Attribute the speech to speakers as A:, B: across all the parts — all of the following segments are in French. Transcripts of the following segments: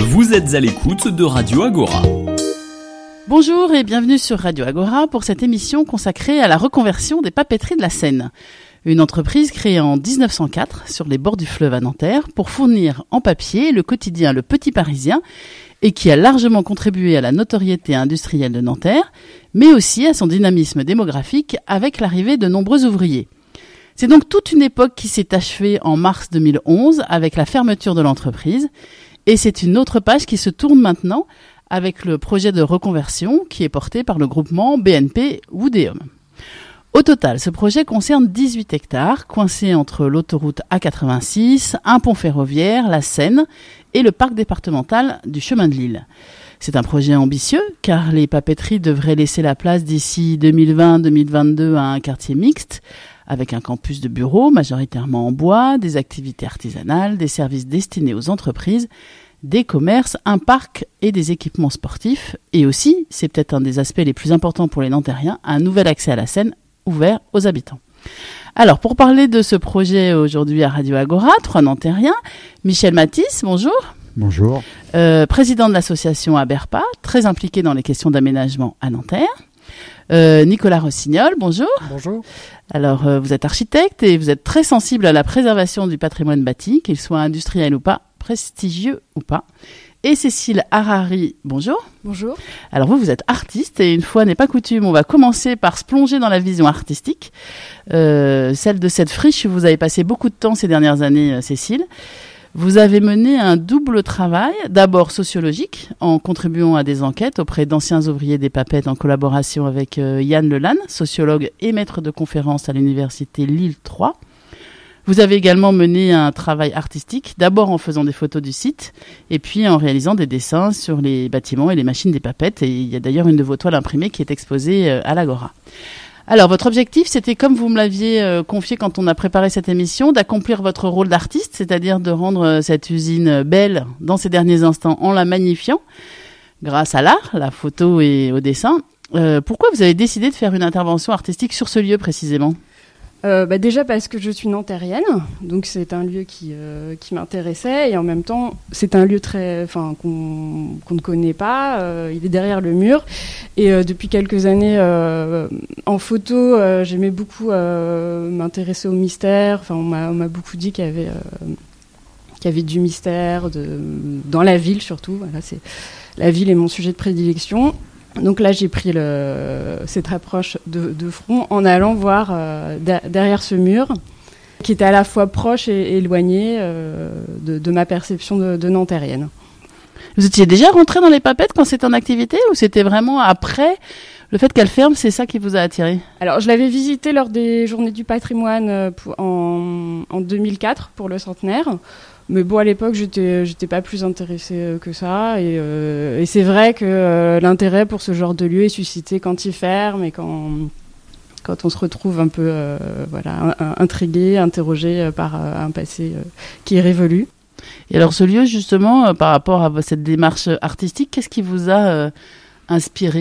A: Vous êtes à l'écoute de Radio Agora.
B: Bonjour et bienvenue sur Radio Agora pour cette émission consacrée à la reconversion des papeteries de la Seine. Une entreprise créée en 1904 sur les bords du fleuve à Nanterre pour fournir en papier le quotidien Le Petit Parisien et qui a largement contribué à la notoriété industrielle de Nanterre, mais aussi à son dynamisme démographique avec l'arrivée de nombreux ouvriers. C'est donc toute une époque qui s'est achevée en mars 2011 avec la fermeture de l'entreprise et c'est une autre page qui se tourne maintenant avec le projet de reconversion qui est porté par le groupement BNP Woodeum. Au total, ce projet concerne 18 hectares coincés entre l'autoroute A86, un pont ferroviaire, la Seine et le parc départemental du Chemin de l'Île. C'est un projet ambitieux car les papeteries devraient laisser la place d'ici 2020-2022 à un quartier mixte avec un campus de bureaux majoritairement en bois, des activités artisanales, des services destinés aux entreprises, des commerces, un parc et des équipements sportifs. Et aussi, c'est peut-être un des aspects les plus importants pour les Nantériens, un nouvel accès à la Seine ouvert aux habitants. Alors, pour parler de ce projet aujourd'hui à Radio Agora, 3 Nantériens, Michel Matisse, bonjour.
C: Bonjour.
B: Président de l'association Aberpa, très impliqué dans les questions d'aménagement à Nanterre. Nicolas Rossignol, bonjour.
C: Bonjour.
B: Alors, vous êtes architecte et vous êtes très sensible à la préservation du patrimoine bâti, qu'il soit industriel ou pas, prestigieux ou pas. Et Cécile Harari, bonjour.
D: Bonjour.
B: Alors vous êtes artiste et une fois n'est pas coutume, on va commencer par se plonger dans la vision artistique. Celle de cette friche où vous avez passé beaucoup de temps ces dernières années, Cécile. Vous avez mené un double travail, d'abord sociologique, en contribuant à des enquêtes auprès d'anciens ouvriers des papettes en collaboration avec Yann Lelanne, sociologue et maître de conférences à l'université Lille 3. Vous avez également mené un travail artistique, d'abord en faisant des photos du site, et puis en réalisant des dessins sur les bâtiments et les machines des papettes. Et il y a d'ailleurs une de vos toiles imprimées qui est exposée à l'Agora. Alors, votre objectif, c'était, comme vous me l'aviez confié quand on a préparé cette émission, d'accomplir votre rôle d'artiste, c'est-à-dire de rendre cette usine belle dans ses derniers instants en la magnifiant, grâce à l'art, la photo et au dessin. Pourquoi vous avez décidé de faire une intervention artistique sur ce lieu précisément ?
D: Déjà parce que je suis nantérienne, donc c'est un lieu qui m'intéressait et en même temps c'est un lieu qu'on ne connaît pas. Il est derrière le mur et depuis quelques années en photo j'aimais beaucoup m'intéresser au mystère. Enfin on m'a beaucoup dit qu'il y avait du mystère dans la ville surtout. Voilà, la ville est mon sujet de prédilection. Donc là, j'ai pris cette approche de front en allant voir derrière ce mur, qui était à la fois proche et éloigné de ma perception de nantérienne.
B: Vous étiez déjà rentré dans les papettes quand c'était en activité ou c'était vraiment après le fait qu'elle ferme, c'est ça qui vous a attiré ?
D: Alors, je l'avais visité lors des Journées du patrimoine en 2004 pour le centenaire. Mais bon, à l'époque, j'étais pas plus intéressée que ça. Et c'est vrai que l'intérêt pour ce genre de lieu est suscité quand il ferme et quand on se retrouve un peu intrigué, interrogé par un passé qui est révolu.
B: Et alors, ce lieu, justement, par rapport à cette démarche artistique, qu'est-ce qui vous a inspiré ?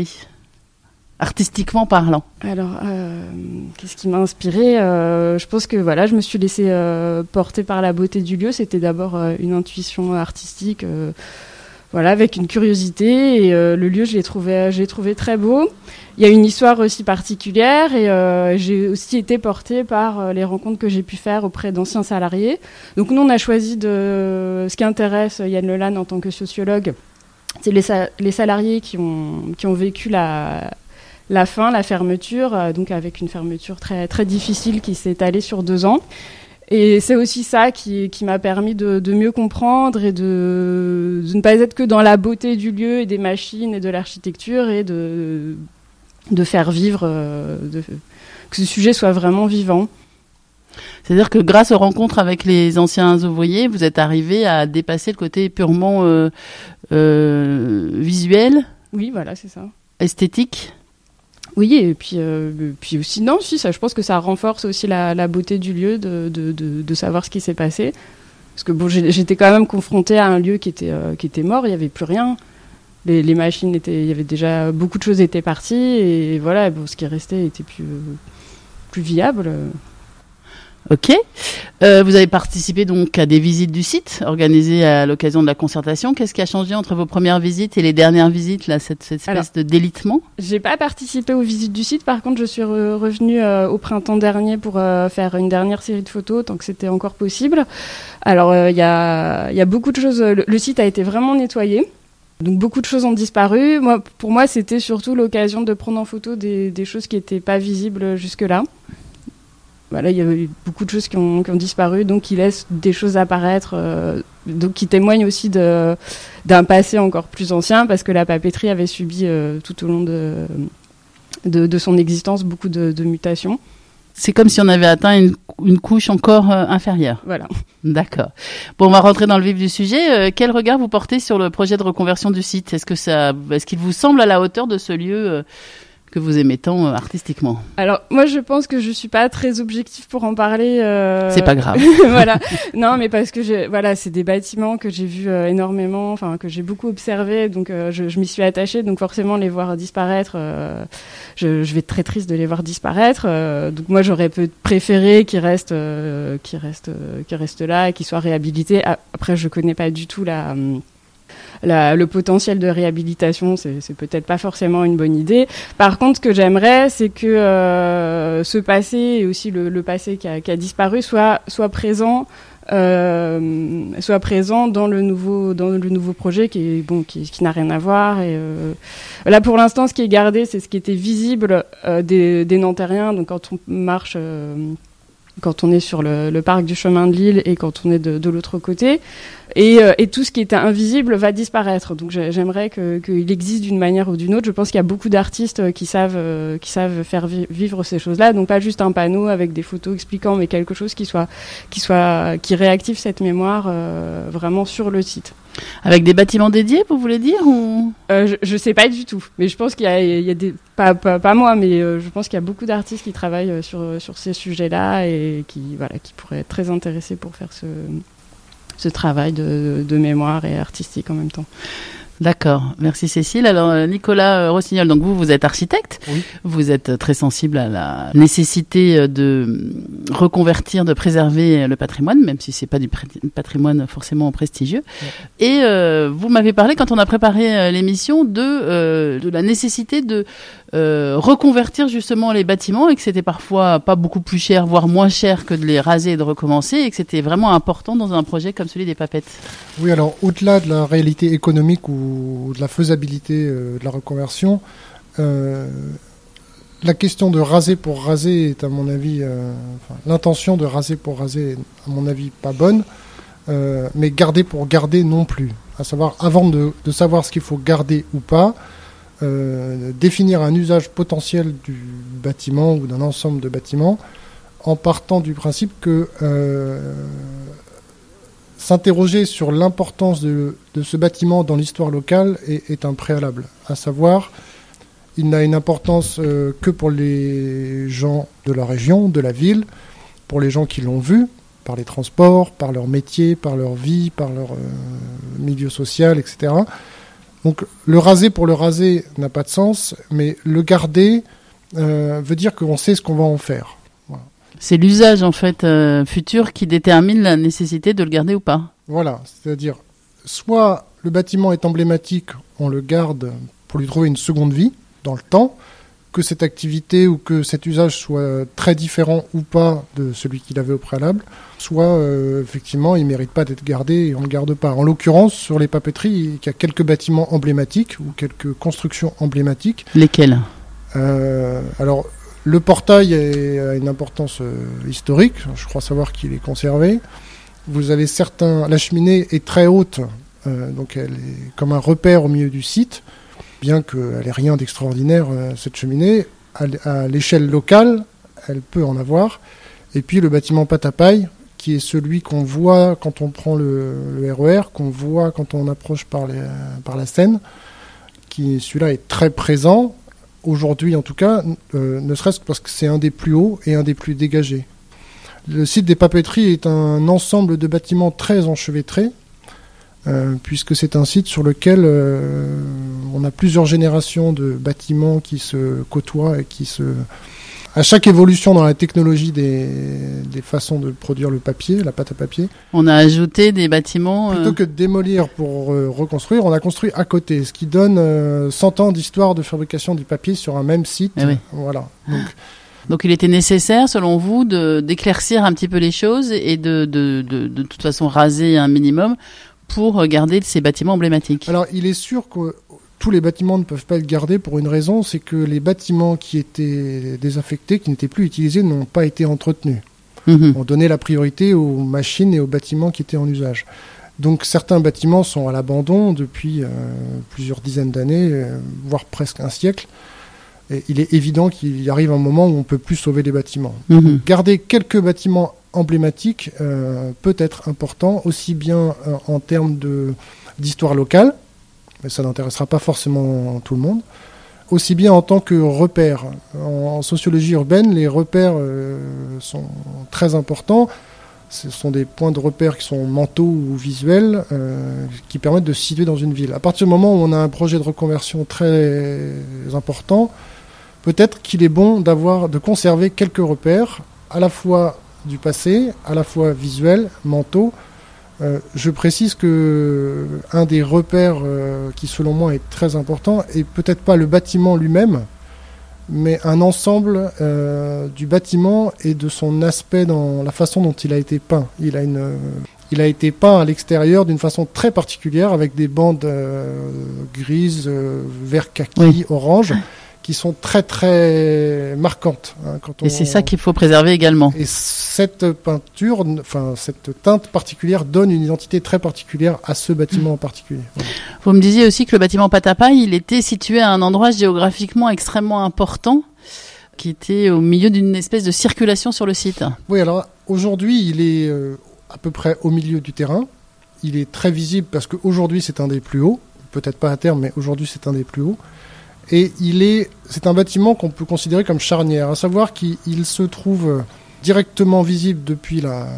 B: Artistiquement parlant.
D: Alors, qu'est-ce qui m'a inspirée ? Je pense que je me suis laissée porter par la beauté du lieu. C'était d'abord une intuition artistique, avec une curiosité. Et le lieu, je l'ai trouvé très beau. Il y a une histoire aussi particulière et j'ai aussi été portée par les rencontres que j'ai pu faire auprès d'anciens salariés. Donc nous, on a choisi ce qui intéresse Yann Lelanne en tant que sociologue, c'est les salariés qui ont vécu la fermeture, donc avec une fermeture très, très difficile qui s'est étalée sur 2 ans. Et c'est aussi ça qui m'a permis de mieux comprendre et de ne pas être que dans la beauté du lieu et des machines et de l'architecture et de faire vivre, que ce sujet soit vraiment vivant.
B: C'est-à-dire que grâce aux rencontres avec les anciens ouvriers, vous êtes arrivé à dépasser le côté purement visuel ?
D: Oui, voilà, c'est ça.
B: Esthétique ?
D: Oui, et puis aussi, non, si, ça, je pense que ça renforce aussi la beauté du lieu de savoir ce qui s'est passé. Parce que bon, j'étais quand même confrontée à un lieu qui était mort, il n'y avait plus rien. Les machines il y avait déjà beaucoup de choses étaient parties et voilà, bon, ce qui restait était plus viable.
B: Ok. Vous avez participé donc à des visites du site organisées à l'occasion de la concertation. Qu'est-ce qui a changé entre vos premières visites et les dernières visites, là, cette espèce de délitement?
D: J'ai pas participé aux visites du site. Par contre, je suis revenue au printemps dernier pour faire une dernière série de photos, tant que c'était encore possible. Alors, il y a beaucoup de choses. Le site a été vraiment nettoyé. Donc beaucoup de choses ont disparu. Pour moi, c'était surtout l'occasion de prendre en photo des choses qui n'étaient pas visibles jusque-là. Voilà, il y a eu beaucoup de choses qui ont disparu, donc qui laissent des choses apparaître, donc qui témoignent aussi d'un passé encore plus ancien, parce que la papeterie avait subi tout au long de son existence beaucoup de mutations.
B: C'est comme si on avait atteint une couche encore inférieure.
D: Voilà.
B: D'accord. Bon, on va rentrer dans le vif du sujet. Quel regard vous portez sur le projet de reconversion du site ? Est-ce qu'il vous semble à la hauteur de ce lieu que vous aimez tant artistiquement ?
D: Alors, moi, je pense que je suis pas très objective pour en parler.
B: C'est pas grave.
D: Voilà. Non, mais parce que c'est des bâtiments que j'ai vus énormément, enfin, que j'ai beaucoup observés, donc je m'y suis attachée, donc forcément, les voir disparaître, je vais être très triste de les voir disparaître. Donc moi, j'aurais préféré qu'ils restent là et qu'ils soient réhabilités. Après, je connais pas du tout le potentiel de réhabilitation, c'est peut-être pas forcément une bonne idée. Par contre, ce que j'aimerais, c'est que ce passé et aussi le passé qui a disparu soit présent dans le nouveau projet qui n'a rien à voir. Et là, pour l'instant, ce qui est gardé, c'est ce qui était visible des Nantériens. Donc, quand on marche. Quand on est sur le parc du chemin de l'île et quand on est de l'autre côté. Et tout ce qui était invisible va disparaître. Donc j'aimerais qu'il existe d'une manière ou d'une autre. Je pense qu'il y a beaucoup d'artistes qui savent faire vivre ces choses-là. Donc pas juste un panneau avec des photos expliquant, mais quelque chose qui réactive cette mémoire vraiment sur le site.
B: Avec des bâtiments dédiés, vous voulez dire ou...
D: Je sais pas du tout, mais je pense qu'il y a des pas moi, mais je pense qu'il y a beaucoup d'artistes qui travaillent sur ces sujets-là et qui pourraient être très intéressés pour faire ce travail de mémoire et artistique en même temps.
B: D'accord, merci Cécile. Alors Nicolas Rossignol, donc vous êtes architecte,
C: oui.
B: Vous êtes très sensible à la nécessité de reconvertir, de préserver le patrimoine, même si c'est pas du patrimoine forcément prestigieux. Ouais. Et vous m'avez parlé quand on a préparé l'émission de la nécessité de reconvertir justement les bâtiments et que c'était parfois pas beaucoup plus cher, voire moins cher que de les raser et de recommencer et que c'était vraiment important dans un projet comme celui des Papettes.
C: Oui, alors au-delà de la réalité économique ou de la faisabilité de la reconversion, la question de raser pour raser est à mon avis, l'intention de raser pour raser est à mon avis pas bonne, mais garder pour garder non plus. À savoir, avant de savoir ce qu'il faut garder ou pas, définir un usage potentiel du bâtiment ou d'un ensemble de bâtiments en partant du principe que s'interroger sur l'importance de ce bâtiment dans l'histoire locale est un préalable. À savoir, il n'a une importance que pour les gens de la région, de la ville, pour les gens qui l'ont vu, par les transports, par leur métier, par leur vie, par leur milieu social, etc. Donc le raser pour le raser n'a pas de sens, mais le garder veut dire qu'on sait ce qu'on va en faire. Voilà.
B: C'est l'usage en fait futur qui détermine la nécessité de le garder ou pas.
C: Voilà, c'est-à-dire soit le bâtiment est emblématique, on le garde pour lui trouver une seconde vie dans le temps, que cette activité ou que cet usage soit très différent ou pas de celui qu'il avait au préalable, soit effectivement il ne mérite pas d'être gardé et on ne le garde pas. En l'occurrence, sur les papeteries, il y a quelques bâtiments emblématiques ou quelques constructions emblématiques.
B: Lesquels ?
C: Alors, le portail a une importance historique, je crois savoir qu'il est conservé. Vous avez la cheminée est très haute, donc elle est comme un repère au milieu du site. Bien qu'elle n'ait rien d'extraordinaire, cette cheminée, à l'échelle locale, elle peut en avoir. Et puis le bâtiment pâte à paille, qui est celui qu'on voit quand on prend le RER, qu'on voit quand on approche par la Seine, celui-là est très présent, aujourd'hui en tout cas, ne serait-ce que parce que c'est un des plus hauts et un des plus dégagés. Le site des papeteries est un ensemble de bâtiments très enchevêtrés, puisque c'est un site sur lequel on a plusieurs générations de bâtiments qui se côtoient et qui se à chaque évolution dans la technologie des façons de produire le papier, la pâte à papier,
B: on a ajouté des bâtiments.
C: Plutôt que de démolir pour reconstruire, on a construit à côté, ce qui donne 100 ans d'histoire de fabrication du papier sur un même site.
B: Oui.
C: Voilà.
B: Donc il était nécessaire, selon vous, d'éclaircir un petit peu les choses et de toute façon raser un minimum pour garder ces bâtiments emblématiques.
C: Alors il est sûr que tous les bâtiments ne peuvent pas être gardés pour une raison, c'est que les bâtiments qui étaient désaffectés, qui n'étaient plus utilisés, n'ont pas été entretenus. On donnait la priorité aux machines et aux bâtiments qui étaient en usage. Donc certains bâtiments sont à l'abandon depuis plusieurs dizaines d'années, voire presque un siècle. Et il est évident qu'il arrive un moment où on ne peut plus sauver les bâtiments. Garder quelques bâtiments emblématiques peut être important, aussi bien en termes d'histoire locale, mais ça n'intéressera pas forcément tout le monde, aussi bien en tant que repères. En sociologie urbaine, les repères sont très importants. Ce sont des points de repère qui sont mentaux ou visuels, qui permettent de se situer dans une ville. À partir du moment où on a un projet de reconversion très important, peut-être qu'il est bon de conserver quelques repères, à la fois du passé, à la fois visuels, mentaux. Je précise que un des repères qui, selon moi, est très important, est peut-être pas le bâtiment lui-même, mais un ensemble du bâtiment et de son aspect dans la façon dont il a été peint. Il a été peint à l'extérieur d'une façon très particulière, avec des bandes grises, vert kaki, orange, qui sont très très marquantes.
B: Et c'est ça qu'il faut préserver également.
C: Et cette peinture, cette teinte particulière donne une identité très particulière à ce bâtiment en particulier.
B: Vous me disiez aussi que le bâtiment pâte à paille, il était situé à un endroit géographiquement extrêmement important, qui était au milieu d'une espèce de circulation sur le site.
C: Oui, alors aujourd'hui, il est à peu près au milieu du terrain. Il est très visible parce qu'aujourd'hui, c'est un des plus hauts. Peut-être pas à terme, mais aujourd'hui, c'est un des plus hauts. Et c'est un bâtiment qu'on peut considérer comme charnière, à savoir qu'il se trouve directement visible depuis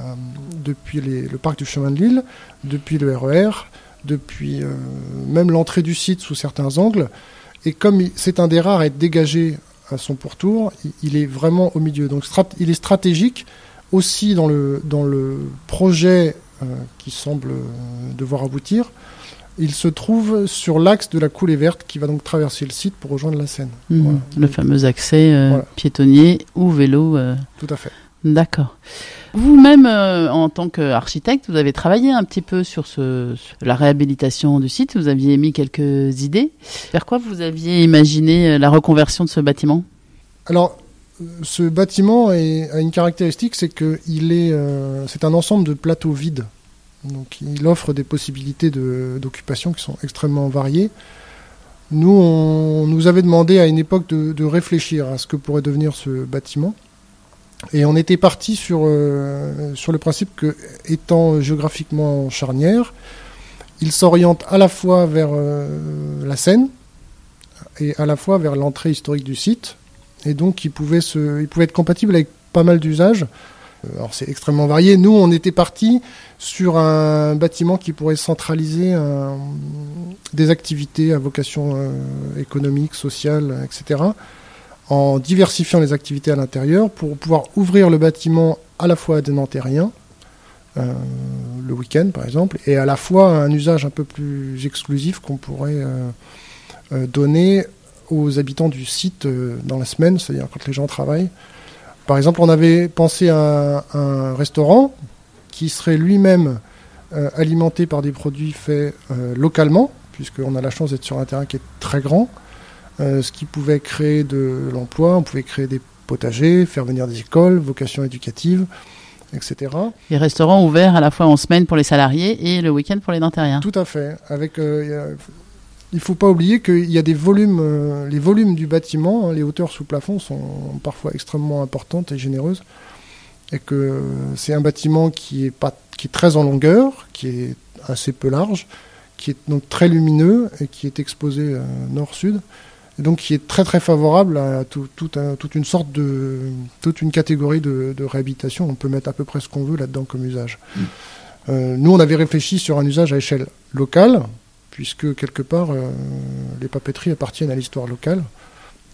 C: le parc du chemin de Lille, depuis le RER, depuis même l'entrée du site sous certains angles. Et comme c'est un des rares à être dégagé à son pourtour, il est vraiment au milieu. Donc il est stratégique aussi dans le projet qui semble devoir aboutir. Il se trouve sur l'axe de la coulée verte qui va donc traverser le site pour rejoindre la Seine.
B: Voilà. Le fameux accès piétonnier ou vélo.
C: Tout à fait.
B: D'accord. Vous-même, en tant qu'architecte, vous avez travaillé un petit peu sur la réhabilitation du site. Vous aviez émis quelques idées. Vers quoi vous aviez imaginé la reconversion de ce bâtiment ?
C: Alors, ce bâtiment a une caractéristique, c'est que c'est un ensemble de plateaux vides. Donc il offre des possibilités d'occupation qui sont extrêmement variées. Nous, on nous avait demandé à une époque de réfléchir à ce que pourrait devenir ce bâtiment. Et on était parti sur le principe que, étant géographiquement charnière, il s'oriente à la fois vers la Seine et à la fois vers l'entrée historique du site. Et donc il pouvait être compatible avec pas mal d'usages. Alors c'est extrêmement varié. Nous, on était partis sur un bâtiment qui pourrait centraliser des activités à vocation économique, sociale, etc., en diversifiant les activités à l'intérieur pour pouvoir ouvrir le bâtiment à la fois à des Nanterriens, le week-end par exemple, et à la fois un usage un peu plus exclusif qu'on pourrait donner aux habitants du site dans la semaine, c'est-à-dire quand les gens travaillent. Par exemple, on avait pensé à un restaurant qui serait lui-même alimenté par des produits faits localement, puisqu'on a la chance d'être sur un terrain qui est très grand, ce qui pouvait créer de l'emploi. On pouvait créer des potagers, faire venir des écoles, vocation éducative, etc.
B: Les restaurants ouverts à la fois en semaine pour les salariés et le week-end pour les Nanterriens.
C: Tout à fait. Il ne faut pas oublier qu'il y a des volumes, les volumes du bâtiment, les hauteurs sous plafond sont parfois extrêmement importantes et généreuses, et que c'est un bâtiment qui est très en longueur, qui est assez peu large, qui est donc très lumineux et qui est exposé nord-sud, et donc qui est très très favorable à toute une catégorie de réhabilitation. On peut mettre à peu près ce qu'on veut là-dedans comme usage. Nous, on avait réfléchi sur un usage à échelle locale, puisque quelque part, les papeteries appartiennent à l'histoire locale.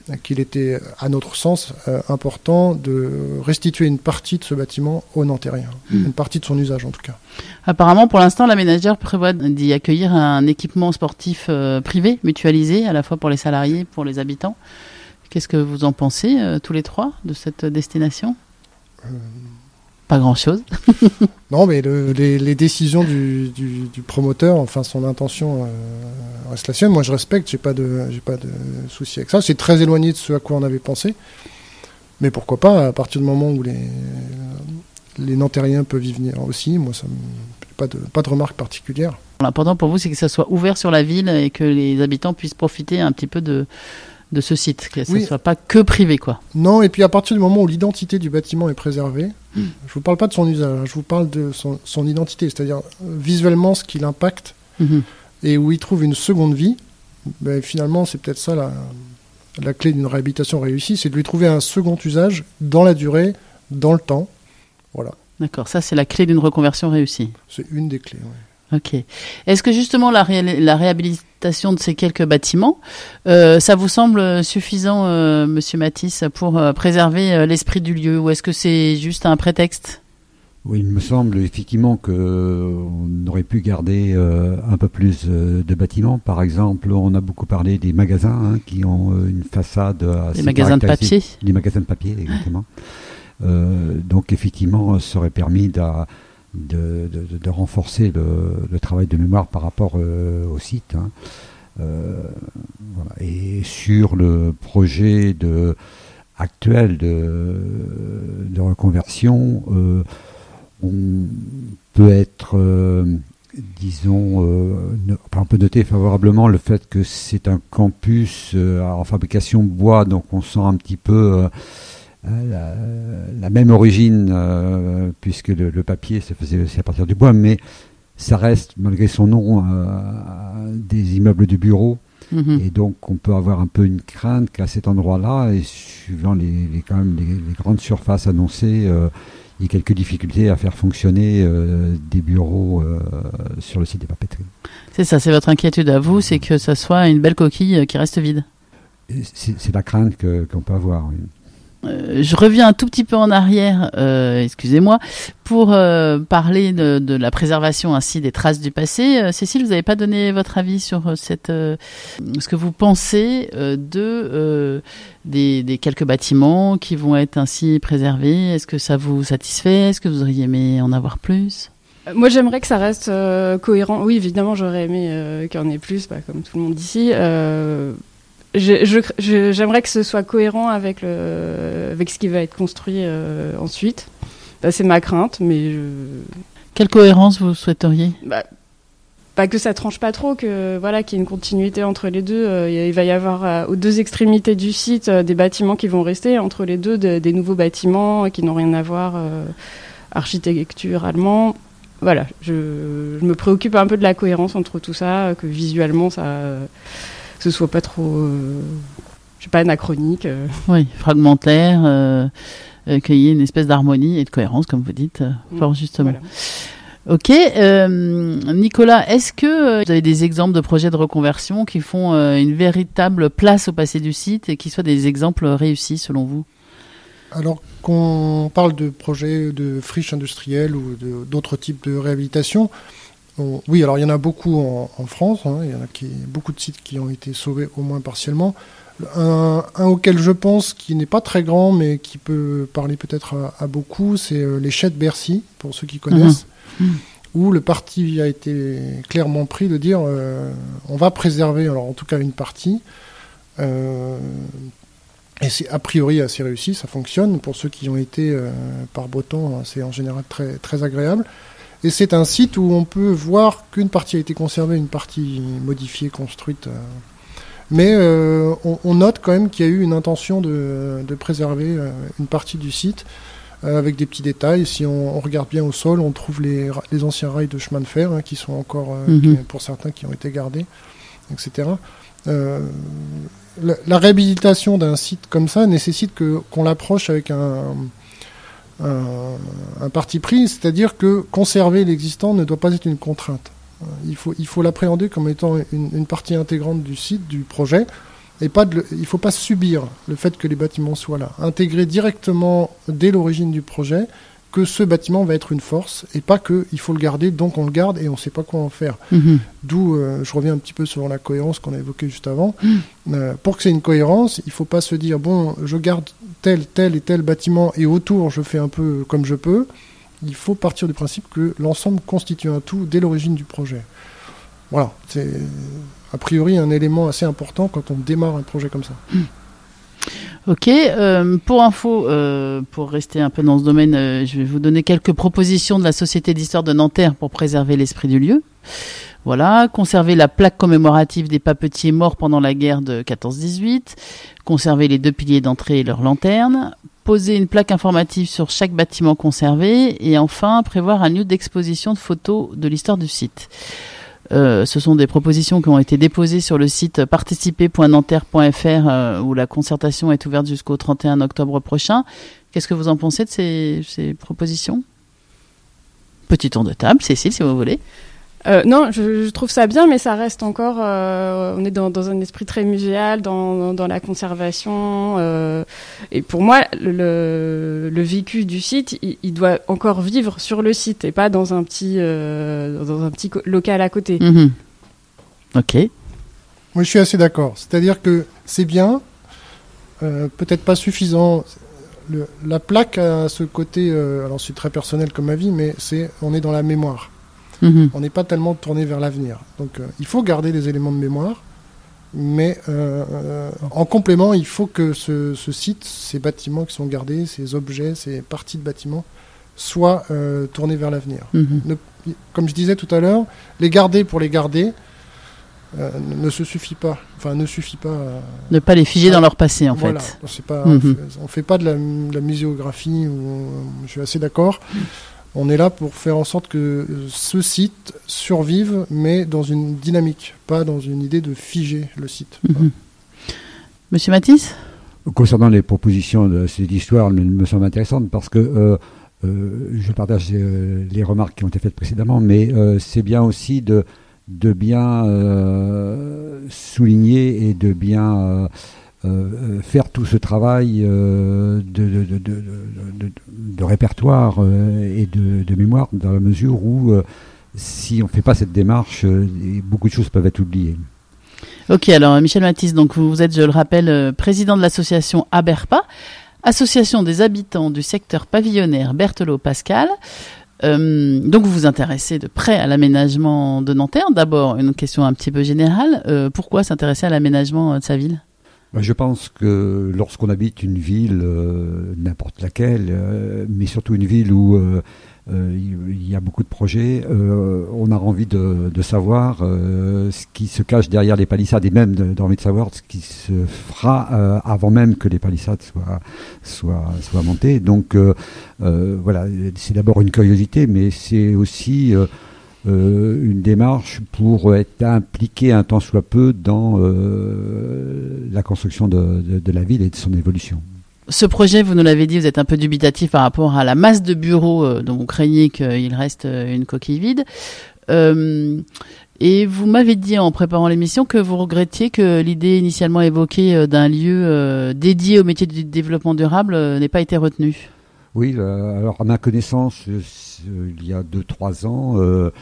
C: qu'il était, à notre sens, important de restituer une partie de ce bâtiment aux Nanterriens, une partie de son usage en tout cas.
B: Apparemment, pour l'instant, l'aménageur prévoit d'y accueillir un équipement sportif privé, mutualisé, à la fois pour les salariés et pour les habitants. Qu'est-ce que vous en pensez, tous les trois, de cette destination ? Pas grand-chose.
C: Non, mais les décisions du promoteur, enfin son intention reste la sienne. Moi, je respecte, j'ai pas de souci avec ça. C'est très éloigné de ce à quoi on avait pensé. Mais pourquoi pas, à partir du moment où les Nanterriens peuvent y venir aussi, moi, ça pas de remarque particulière.
B: L'important pour vous, c'est que ça soit ouvert sur la ville et que les habitants puissent profiter un petit peu de ce site, que ça ne soit pas que privé, quoi.
C: Non, et puis à partir du moment où l'identité du bâtiment est préservée, je ne vous parle pas de son usage, je vous parle de son identité, c'est-à-dire visuellement ce qu'il impacte, et où il trouve une seconde vie, ben, finalement c'est peut-être ça la clé d'une réhabilitation réussie, c'est de lui trouver un second usage dans la durée, dans le temps. Voilà.
B: D'accord, ça c'est la clé d'une reconversion réussie.
C: C'est une des clés, oui.
B: Ok. Est-ce que justement la réhabilitation de ces quelques bâtiments, ça vous semble suffisant, Monsieur Mathis, pour préserver l'esprit du lieu, ou est-ce que c'est juste un prétexte ?
E: Oui, il me semble effectivement qu'on aurait pu garder un peu plus de bâtiments. Par exemple, on a beaucoup parlé des magasins qui ont une façade assez
B: Les magasins de papier.
E: Les magasins de papier, exactement. Donc effectivement, ça aurait permis de renforcer le travail de mémoire par rapport au site. Voilà. Et sur le projet actuel de reconversion, on peut être, on peut noter favorablement le fait que c'est un campus en fabrication bois, donc on sent un petit peu la même origine, puisque le papier se faisait aussi à partir du bois, mais ça reste, malgré son nom, des immeubles de bureaux. Et donc on peut avoir un peu une crainte qu'à cet endroit-là, et suivant les grandes surfaces annoncées, il y a quelques difficultés à faire fonctionner des bureaux sur le site des papeteries. C'est
B: ça, c'est votre inquiétude à vous, c'est que ça soit une belle coquille qui reste vide.
E: C'est la crainte qu'on peut avoir, oui.
B: Je reviens un tout petit peu en arrière, excusez-moi, pour parler de la préservation ainsi des traces du passé. Cécile, vous n'avez pas donné votre avis sur ce que vous pensez des quelques bâtiments qui vont être ainsi préservés. Est-ce que ça vous satisfait ? Est-ce que vous auriez aimé en avoir plus ?
D: Moi, j'aimerais que ça reste cohérent. Oui, évidemment, j'aurais aimé qu'il y en ait plus, comme tout le monde ici. J'aimerais que ce soit cohérent avec ce qui va être construit ensuite. C'est ma crainte, mais
B: Quelle cohérence vous souhaiteriez ?
D: Pas que ça tranche pas trop, qu'il y ait une continuité entre les deux. Il va y avoir aux deux extrémités du site des bâtiments qui vont rester, entre les deux des nouveaux bâtiments qui n'ont rien à voir architecturalement. Voilà, je me préoccupe un peu de la cohérence entre tout ça, que visuellement que ce soit pas trop, anachronique.
B: Oui, fragmentaire, qu'il y ait une espèce d'harmonie et de cohérence, comme vous dites, fort justement. Voilà. Ok, Nicolas, est-ce que vous avez des exemples de projets de reconversion qui font une véritable place au passé du site et qui soient des exemples réussis selon vous ?
C: Alors qu'on parle de projets de friches industrielles ou d'autres types de réhabilitation, oui, alors il y en a beaucoup en France, il y en a beaucoup de sites qui ont été sauvés au moins partiellement. Un auquel je pense qui n'est pas très grand mais qui peut parler peut-être à beaucoup, c'est les Chais de Bercy, pour ceux qui connaissent, où le parti a été clairement pris de dire on va préserver, alors en tout cas une partie, et c'est a priori assez réussi, ça fonctionne. Pour ceux qui ont été par beau temps, c'est en général très, très agréable. Et c'est un site où on peut voir qu'une partie a été conservée, une partie modifiée, construite. Mais on note quand même qu'il y a eu une intention de préserver une partie du site avec des petits détails. Si on regarde bien au sol, on trouve les anciens rails de chemin de fer qui sont encore, pour certains, qui ont été gardés, etc. La réhabilitation d'un site comme ça nécessite qu'on l'approche avec un parti pris, c'est-à-dire que conserver l'existant ne doit pas être une contrainte. Il faut l'appréhender comme étant une partie intégrante du site, du projet, Et il faut pas subir le fait que les bâtiments soient là. Intégrer directement dès l'origine du projet que ce bâtiment va être une force et pas qu'il faut le garder, donc on le garde et on ne sait pas quoi en faire. D'où, je reviens un petit peu sur la cohérence qu'on a évoquée juste avant. Pour que c'est une cohérence, il ne faut pas se dire, bon, je garde tel et tel bâtiment et autour, je fais un peu comme je peux. Il faut partir du principe que l'ensemble constitue un tout dès l'origine du projet. Voilà, c'est a priori un élément assez important quand on démarre un projet comme ça.
B: Ok, pour info, pour rester un peu dans ce domaine, je vais vous donner quelques propositions de la Société d'histoire de Nanterre pour préserver l'esprit du lieu. Voilà, conserver la plaque commémorative des papetiers morts pendant la guerre de 14-18, conserver les 2 piliers d'entrée et leurs lanternes, poser une plaque informative sur chaque bâtiment conservé et enfin prévoir un lieu d'exposition de photos de l'histoire du site. Ce sont des propositions qui ont été déposées sur le site participer.nanterre.fr où la concertation est ouverte jusqu'au 31 octobre prochain. Qu'est-ce que vous en pensez de ces propositions ? Petit tour de table, Cécile, si vous voulez.
D: Non, je trouve ça bien, mais ça reste encore... on est dans un esprit très muséal, dans la conservation. Et pour moi, le vécu du site, il doit encore vivre sur le site et pas dans un petit local à côté.
B: Ok.
C: Moi, je suis assez d'accord. C'est-à-dire que c'est bien, peut-être pas suffisant. La plaque a ce côté... alors, c'est très personnel comme avis, mais on est dans la mémoire. On n'est pas tellement tourné vers l'avenir. Donc, il faut garder des éléments de mémoire, mais en complément, il faut que ce site, ces bâtiments qui sont gardés, ces objets, ces parties de bâtiments, soient tournés vers l'avenir. Comme je disais tout à l'heure, les garder pour les garder ne suffit pas.
B: Ne pas les figer dans leur passé, en fait.
C: On fait pas de la muséographie, je suis assez d'accord. On est là pour faire en sorte que ce site survive, mais dans une dynamique, pas dans une idée de figer le site.
B: Monsieur Mathis ?
E: Concernant les propositions de cette histoire, elles me semblent intéressantes parce que je partage les remarques qui ont été faites précédemment, mais c'est bien aussi de bien souligner et de bien... faire tout ce travail de répertoire et de mémoire, dans la mesure où si on ne fait pas cette démarche, beaucoup de choses peuvent être oubliées.
B: Ok, alors Michel Mathis, donc vous êtes, je le rappelle, président de l'association ABERPA, association des habitants du secteur pavillonnaire Berthelot-Pascal. Donc vous vous intéressez de près à l'aménagement de Nanterre. D'abord, une question un petit peu générale. Pourquoi s'intéresser à l'aménagement de sa ville ?
E: Je pense que lorsqu'on habite une ville, n'importe laquelle, mais surtout une ville où il y a beaucoup de projets, on a envie de savoir ce qui se cache derrière les palissades et même d'envie de savoir ce qui se fera avant même que les palissades soient montées. Donc voilà, c'est d'abord une curiosité, mais c'est aussi... une démarche pour être impliqué un tant soit peu dans la construction de la ville et de son évolution.
B: Ce projet, vous nous l'avez dit, vous êtes un peu dubitatif par rapport à la masse de bureaux dont vous craignez qu'il reste une coquille vide. Et vous m'avez dit en préparant l'émission que vous regrettiez que l'idée initialement évoquée d'un lieu dédié au métier du développement durable n'ait pas été retenue.
E: Oui, alors à ma connaissance, il y a 2-3 ans,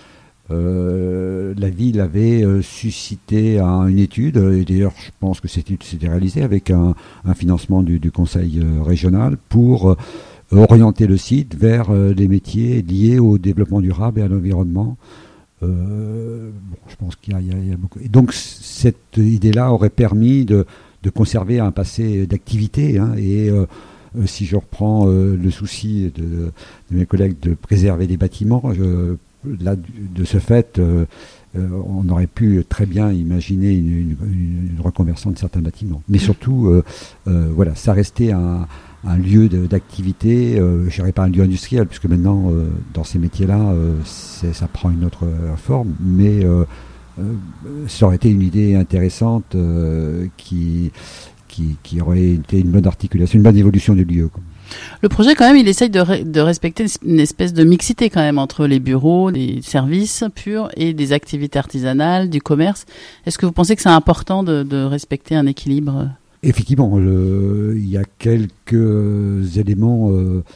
E: la ville avait suscité une étude, et d'ailleurs je pense que cette étude s'était réalisée avec un financement du conseil régional pour orienter le site vers les métiers liés au développement durable et à l'environnement. Je pense qu'il y a beaucoup. Et donc cette idée-là aurait permis de conserver un passé d'activité, et si je reprends le souci de mes collègues de préserver les bâtiments, là, de ce fait, on aurait pu très bien imaginer une reconversion de certains bâtiments. Mais surtout, voilà, ça restait un lieu d'activité, je ne dirais pas un lieu industriel, puisque maintenant, dans ces métiers-là, ça prend une autre forme, mais ça aurait été une idée intéressante qui aurait été une bonne articulation, une bonne évolution du lieu.
B: Le projet, quand même, il essaye de respecter une espèce de mixité quand même entre les bureaux, les services purs et des activités artisanales, du commerce. Est-ce que vous pensez que c'est important de respecter un équilibre ?
E: Effectivement, il y a quelques éléments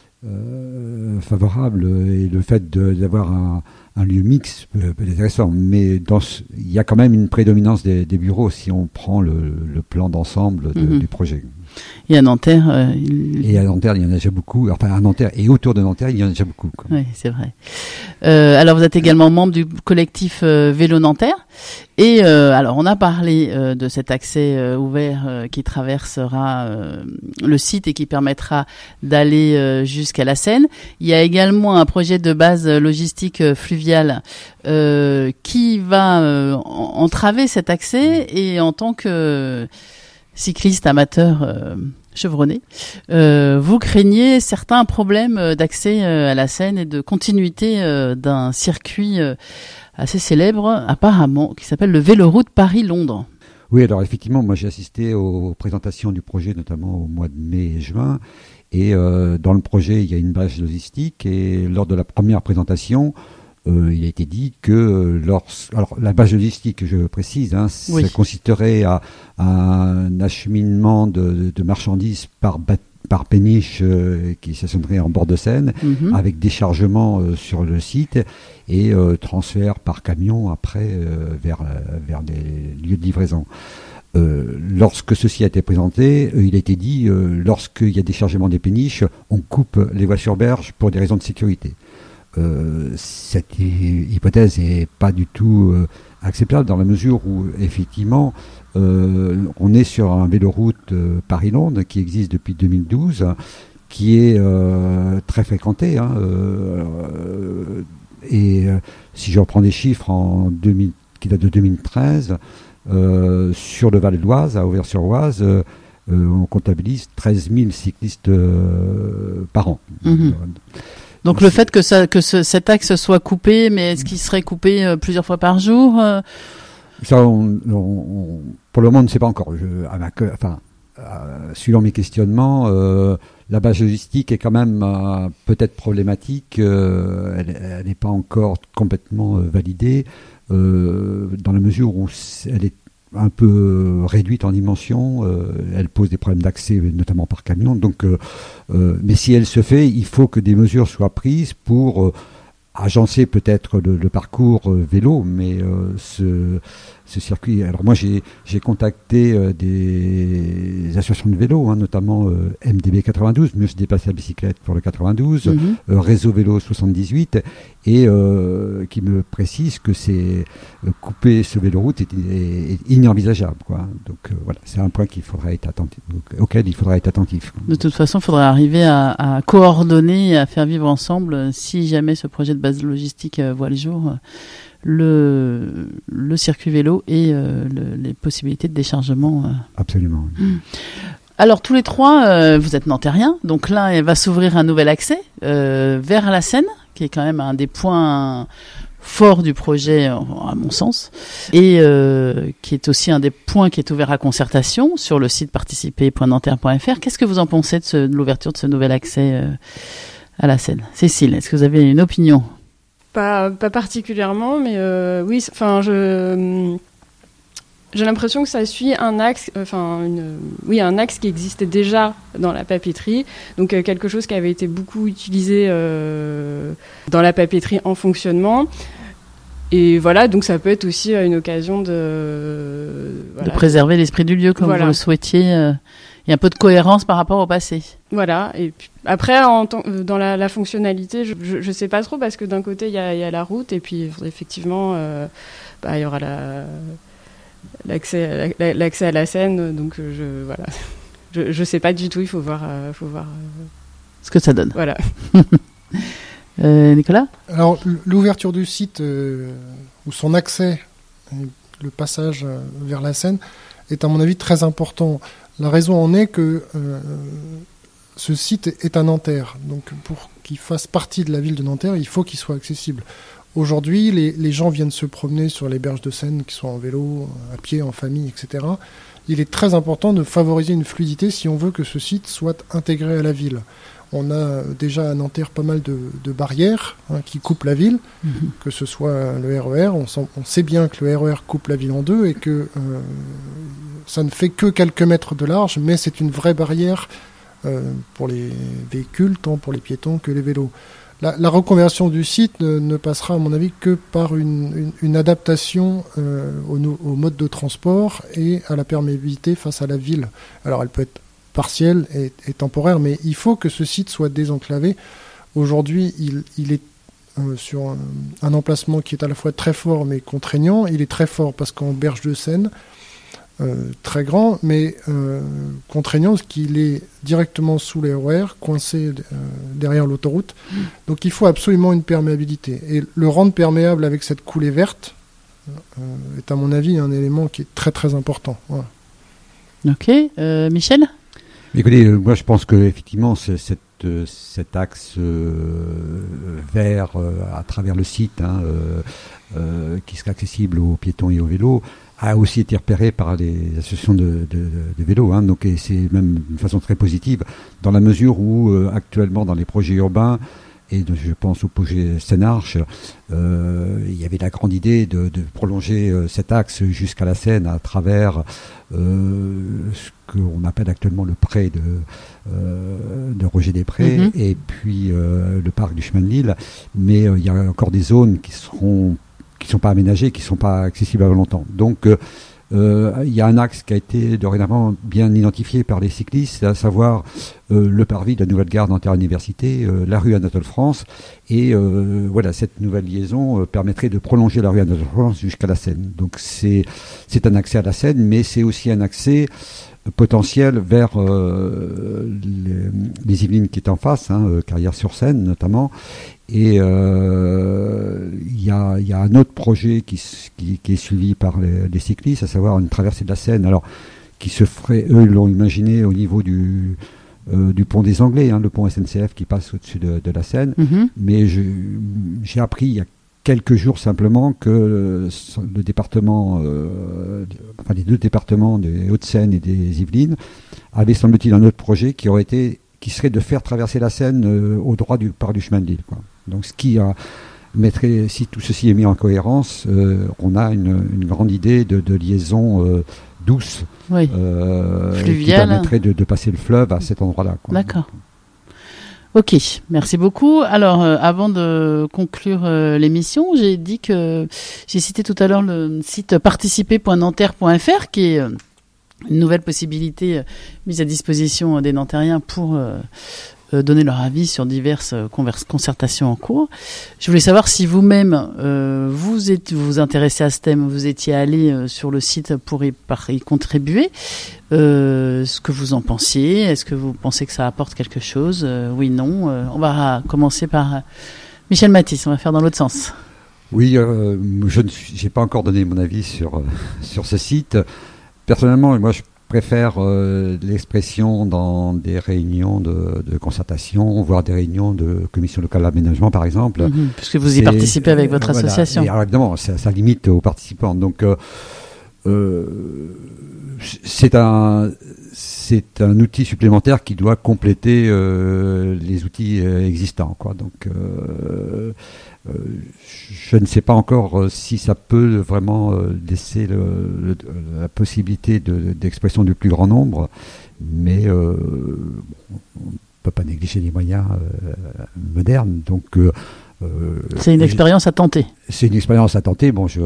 E: favorables et le fait d'avoir un lieu mixte peut être intéressant, mais il y a quand même une prédominance des bureaux si on prend le plan d'ensemble du projet.
B: Et à Nanterre,
E: Et à Nanterre, il y en a déjà beaucoup. Enfin, à Nanterre et autour de Nanterre, il y en a déjà beaucoup.
B: Oui, c'est vrai. Alors, vous êtes également membre du collectif Vélo Nanterre. Et alors, on a parlé de cet accès ouvert qui traversera le site et qui permettra d'aller jusqu'à la Seine. Il y a également un projet de base logistique fluviale qui va entraver cet accès. Et en tant que cycliste amateur chevronné, vous craignez certains problèmes d'accès à la Seine et de continuité d'un circuit assez célèbre apparemment qui s'appelle le Véloroute Paris-Londres.
E: Oui, alors effectivement, moi j'ai assisté aux présentations du projet, notamment au mois de mai et juin, et dans le projet il y a une bâche logistique, et lors de la première présentation, il a été dit que alors la bâche logistique, je précise, ça consisterait à un acheminement de marchandises par péniche qui stationnerait en bord de Seine, avec déchargement sur le site et transfert par camion après vers des lieux de livraison. Lorsque ceci a été présenté, il a été dit lorsqu'il y a déchargement des péniches, on coupe les voies sur berge pour des raisons de sécurité. Cette hypothèse n'est pas du tout acceptable dans la mesure où effectivement on est sur un véloroute Paris-Londres qui existe depuis 2012, qui est très fréquenté, et si je reprends des chiffres qui datent de 2013, sur le Val d'Oise, à Auvers-sur-Oise, on comptabilise 13 000 cyclistes par an.
B: Donc le fait que cet axe soit coupé, mais est-ce qu'il serait coupé plusieurs fois par jour
E: Ça, pour le moment, on ne sait pas encore. Suivant mes questionnements, la base logistique est quand même peut-être problématique. Elle n'est pas encore complètement validée, dans la mesure où elle est un peu réduite en dimension, elle pose des problèmes d'accès, notamment par camion. Donc, mais si elle se fait, il faut que des mesures soient prises pour agencer peut-être le parcours vélo, mais ce circuit. Alors moi j'ai contacté des associations de vélo, notamment MDB 92, mieux se déplacer à bicyclette pour le 92, Réseau Vélo 78, et qui me précise que c'est couper ce véloroute est inenvisageable, quoi. Donc voilà, c'est un point auquel il faudra être attentif.
B: De toute façon, il faudra arriver à coordonner et à faire vivre ensemble, si jamais ce projet de base logistique voit le jour, le circuit vélo et les possibilités de déchargement.
E: Absolument. Oui.
B: Alors tous les trois, vous êtes nantériens, donc là il va s'ouvrir un nouvel accès vers la Seine, qui est quand même un des points forts du projet à mon sens, et qui est aussi un des points qui est ouvert à concertation sur le site participer.nanterre.fr. Qu'est-ce que vous en pensez de l'ouverture de ce nouvel accès à la Seine ? Cécile, est-ce que vous avez une opinion ?
D: Pas particulièrement, mais oui, enfin j'ai l'impression que ça suit un axe, un axe qui existait déjà dans la papeterie, donc quelque chose qui avait été beaucoup utilisé dans la papeterie en fonctionnement. Et voilà, donc ça peut être aussi une occasion de
B: préserver l'esprit du lieu comme vous le souhaitiez. Il y a un peu de cohérence par rapport au passé.
D: Voilà, et puis après, dans la fonctionnalité, je sais pas trop, parce que d'un côté, il y a la route, et puis effectivement, il y aura l'accès à la Seine, donc je sais pas du tout, il faut voir
B: ce que ça donne.
D: Voilà.
B: Nicolas ?
C: Alors, l'ouverture du site, ou son accès, le passage vers la Seine, est à mon avis très important. La raison en est que ce site est à Nanterre. Donc pour qu'il fasse partie de la ville de Nanterre, il faut qu'il soit accessible. Aujourd'hui, les gens viennent se promener sur les berges de Seine, qui sont en vélo, à pied, en famille, etc. Il est très important de favoriser une fluidité si on veut que ce site soit intégré à la ville. On a déjà à Nanterre pas mal de barrières qui coupent la ville, que ce soit le RER. On sait bien que le RER coupe la ville en deux et que ça ne fait que quelques mètres de large, mais c'est une vraie barrière pour les véhicules, tant pour les piétons que les vélos. La reconversion du site ne passera, à mon avis, que par une adaptation au mode de transport et à la perméabilité face à la ville. Alors, elle peut être partielle et temporaire, mais il faut que ce site soit désenclavé. Aujourd'hui, il est sur un emplacement qui est à la fois très fort mais contraignant. Il est très fort parce qu'en berge de Seine, très grand, mais contraignant parce qu'il est directement sous les RER, coincé derrière l'autoroute. Donc il faut absolument une perméabilité. Et le rendre perméable avec cette coulée verte est à mon avis un élément qui est très très important. Voilà.
B: Ok, Michel ?
E: Écoutez, moi je pense que effectivement cet axe vert à travers le site qui sera accessible aux piétons et aux vélos a aussi été repéré par les associations de vélos, donc, et c'est même d'une façon très positive, dans la mesure où actuellement dans les projets urbains, et je pense au projet Seine-Arche, il y avait la grande idée de prolonger cet axe jusqu'à la Seine à travers ce qu'on appelle actuellement le pré de Roger Després, et puis le parc du chemin de Lille, mais il y a encore des zones qui sont pas aménagées, qui sont pas accessibles avant longtemps. Donc il y a un axe qui a été dorénavant bien identifié par les cyclistes, à savoir le parvis de la nouvelle gare Nanterre Université, la rue Anatole France, et voilà, cette nouvelle liaison permettrait de prolonger la rue Anatole France jusqu'à la Seine. Donc c'est un accès à la Seine, mais c'est aussi un accès potentiel vers les Yvelines qui est en face, Carrières-sur-Seine notamment. Et il y a un autre projet qui est suivi par les cyclistes, à savoir une traversée de la Seine, alors qui se ferait, eux l'ont imaginé au niveau du pont des Anglais, le pont SNCF qui passe au-dessus de la Seine. Mais j'ai appris il y a quelques jours simplement que le département, les deux départements des Hauts-de-Seine et des Yvelines avaient, semble-t-il, un autre projet qui serait de faire traverser la Seine au droit du parc du chemin de Lille, quoi. Donc ce qui mettrait, si tout ceci est mis en cohérence, on a une grande idée de liaison douce, qui permettrait de passer le fleuve à cet endroit-là, quoi.
B: D'accord. Ok, merci beaucoup. Alors, avant de conclure l'émission, j'ai cité tout à l'heure le site participer.nanterre.fr qui est une nouvelle possibilité mise à disposition des Nantériens pour donner leur avis sur diverses concertations en cours. Je voulais savoir si vous-même vous intéressez à ce thème, vous étiez allé sur le site pour y contribuer, ce que vous en pensiez, est-ce que vous pensez que ça apporte quelque chose, oui, non. On va commencer par Michel Mathis, on va faire dans l'autre sens.
E: Oui, j'ai pas encore donné mon avis sur ce site. Personnellement, moi je préfère l'expression dans des réunions de concertation, voire des réunions de commission locale d'aménagement, par exemple.
B: Puisque vous y participez avec votre association.
E: Et alors, évidemment, ça limite aux participants. Donc, c'est un outil supplémentaire qui doit compléter les outils existants, quoi. Donc, je ne sais pas encore si ça peut vraiment laisser la possibilité d'expression du plus grand nombre, mais on ne peut pas négliger les moyens modernes. Donc,
B: c'est une expérience à tenter.
E: C'est une expérience à tenter. Bon, je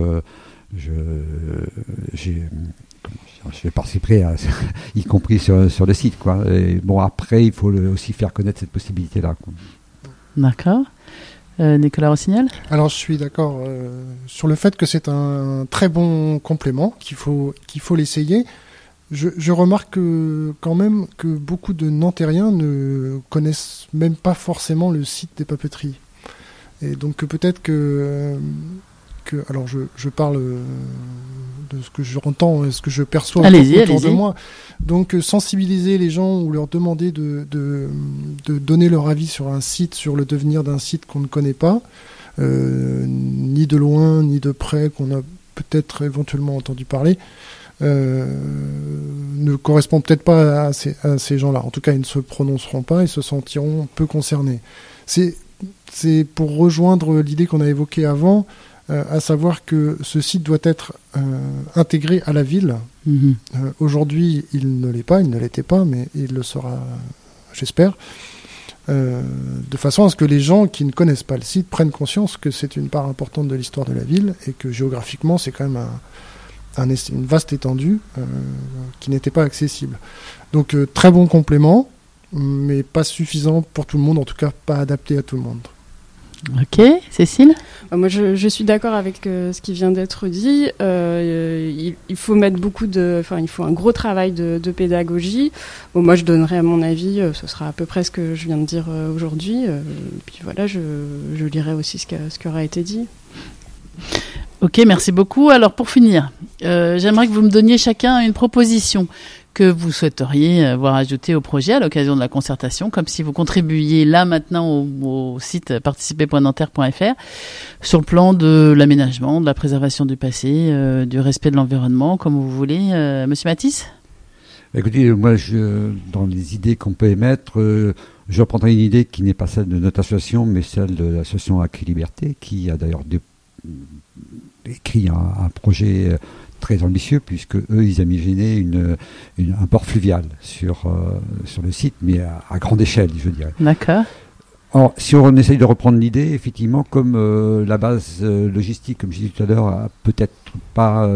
E: participerai y compris sur le site, quoi. Et bon, après, il faut aussi faire connaître cette possibilité-là, quoi.
B: D'accord. Nicolas Rossignol ?
C: Alors je suis d'accord sur le fait que c'est un très bon complément, qu'il faut l'essayer. Je remarque quand même que beaucoup de Nantériens ne connaissent même pas forcément le site des papeteries. Et donc peut-être que alors je parle de ce que j'entends, ce que je perçois autour de moi. Donc sensibiliser les gens ou leur demander de donner leur avis sur un site, sur le devenir d'un site qu'on ne connaît pas, ni de loin ni de près, qu'on a peut-être éventuellement entendu parler. ne correspond peut-être pas à ces gens-là. En tout cas, ils ne se prononceront pas et se sentiront peu concernés. C'est pour rejoindre l'idée qu'on a évoquée avant, à savoir que ce site doit être intégré à la ville.
B: Mhm.
C: Aujourd'hui, il ne l'est pas, il ne l'était pas, mais il le sera, j'espère, de façon à ce que les gens qui ne connaissent pas le site prennent conscience que c'est une part importante de l'histoire de la ville et que géographiquement, c'est quand même une vaste étendue qui n'était pas accessible. Donc, très bon complément, mais pas suffisant pour tout le monde, en tout cas pas adapté à tout le monde.
B: Ok, Cécile ?
D: Moi, je suis d'accord avec ce qui vient d'être dit. Il faut mettre il faut un gros travail de pédagogie. Bon, moi, je donnerais à mon avis, ce sera à peu près ce que je viens de dire aujourd'hui. Puis voilà, je lirai aussi ce qui aura été dit.
B: Ok, merci beaucoup. Alors, pour finir, j'aimerais que vous me donniez chacun une proposition que vous souhaiteriez voir ajouter au projet à l'occasion de la concertation, comme si vous contribuiez là maintenant au site participer.nanterre.fr sur le plan de l'aménagement, de la préservation du passé, du respect de l'environnement, comme vous voulez. Monsieur Mathis ?
E: Écoutez, moi, dans les idées qu'on peut émettre, je reprendrai une idée qui n'est pas celle de notre association, mais celle de l'association Acquis Liberté, qui a d'ailleurs écrit un projet très ambitieux, puisque eux, ils imaginaient un port fluvial sur le site, mais à grande échelle, je dirais.
B: D'accord.
E: Alors, si on essaye de reprendre l'idée, effectivement, comme la base logistique, comme je disais tout à l'heure, a peut-être pas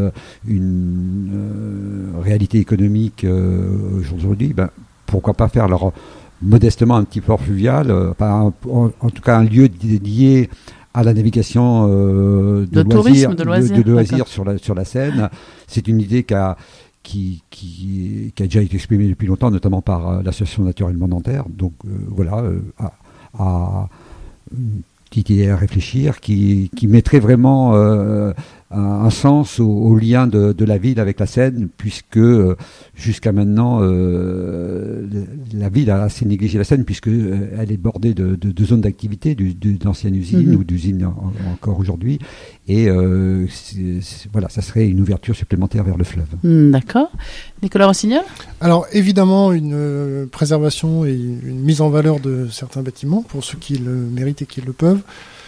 E: une réalité économique aujourd'hui, pourquoi pas faire modestement un petit port fluvial, en tout cas un lieu dédié à la navigation de loisirs sur la Seine. C'est une idée qui a déjà été exprimée depuis longtemps, notamment par l'association Naturellement Nanterre. Donc voilà, à une petite idée à réfléchir qui mettrait vraiment un sens au lien de la ville avec la Seine, puisque jusqu'à maintenant la ville a assez négligé la Seine, puisque elle est bordée de zones d'activité, d'anciennes usines ou d'usines encore aujourd'hui, et voilà, ça serait une ouverture supplémentaire vers le fleuve.
B: D'accord. Nicolas Rossignol ?
C: Alors évidemment, une préservation et une mise en valeur de certains bâtiments pour ceux qui le méritent et qui le peuvent.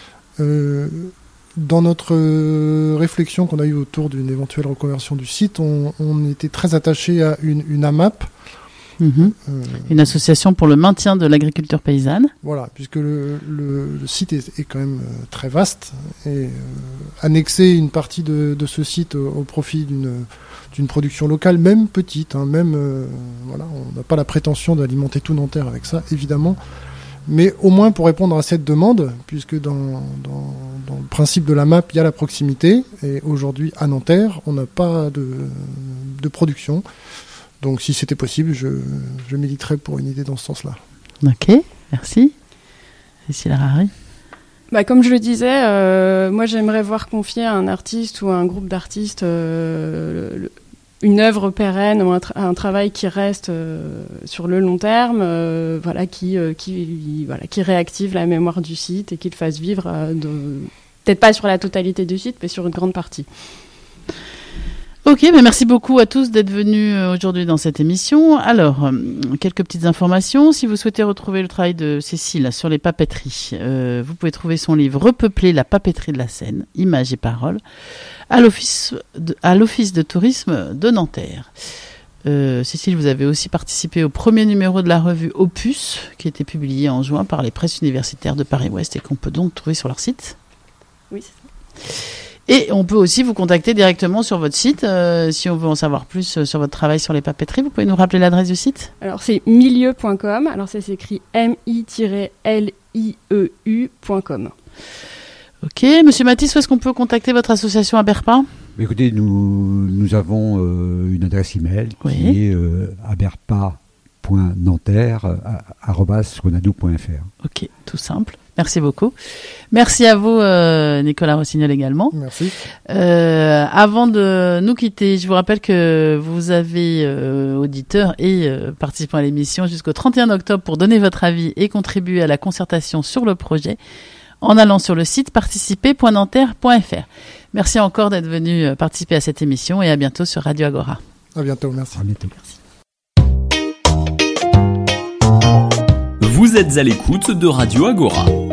C: Dans notre réflexion qu'on a eue autour d'une éventuelle reconversion du site, on était très attaché à une AMAP.
B: Une association pour le maintien de l'agriculture paysanne.
C: Voilà, puisque le site est quand même très vaste, et annexer une partie de ce site au profit d'une production locale, même petite, voilà, on n'a pas la prétention d'alimenter tout Nanterre avec ça, évidemment, mais au moins pour répondre à cette demande, puisque dans le principe de la MAP, il y a la proximité, et aujourd'hui à Nanterre, on n'a pas de production. Donc si c'était possible, je militerais pour une idée dans ce sens-là.
B: Ok, merci. Cécile Harary.
D: Comme je le disais, moi j'aimerais voir confier à un artiste ou à un groupe d'artistes une œuvre pérenne ou un travail qui reste sur le long terme, qui réactive la mémoire du site et qui le fasse vivre, peut-être pas sur la totalité du site, mais sur une grande partie.
B: Ok, merci beaucoup à tous d'être venus aujourd'hui dans cette émission. Alors, quelques petites informations. Si vous souhaitez retrouver le travail de Cécile sur les papeteries, vous pouvez trouver son livre « Repeupler la papeterie de la Seine, images et paroles » à l'Office de tourisme de Nanterre. Cécile, vous avez aussi participé au premier numéro de la revue Opus, qui a été publié en juin par les presses universitaires de Paris-Ouest et qu'on peut donc trouver sur leur site.
D: Oui, c'est ça.
B: Et on peut aussi vous contacter directement sur votre site si on veut en savoir plus sur votre travail sur les papeteries. Vous pouvez nous rappeler l'adresse du site ?
D: Alors c'est milieu.com, alors ça s'écrit mi-lieu.com.
B: Ok, Monsieur Mathis, où est-ce qu'on peut contacter votre association à Berpa ?
E: Écoutez, nous avons une adresse email qui est aberpa.nanterre@renadou.fr.
B: Ok, tout simple. Merci beaucoup. Merci à vous, Nicolas Rossignol également.
C: Merci.
B: Avant de nous quitter, je vous rappelle que vous avez, auditeurs et participants à l'émission, jusqu'au 31 octobre pour donner votre avis et contribuer à la concertation sur le projet en allant sur le site participer.nanterre.fr. Merci encore d'être venu participer à cette émission et à bientôt sur Radio Agora.
C: À bientôt, merci.
E: À bientôt.
A: Vous êtes à l'écoute de Radio Agora.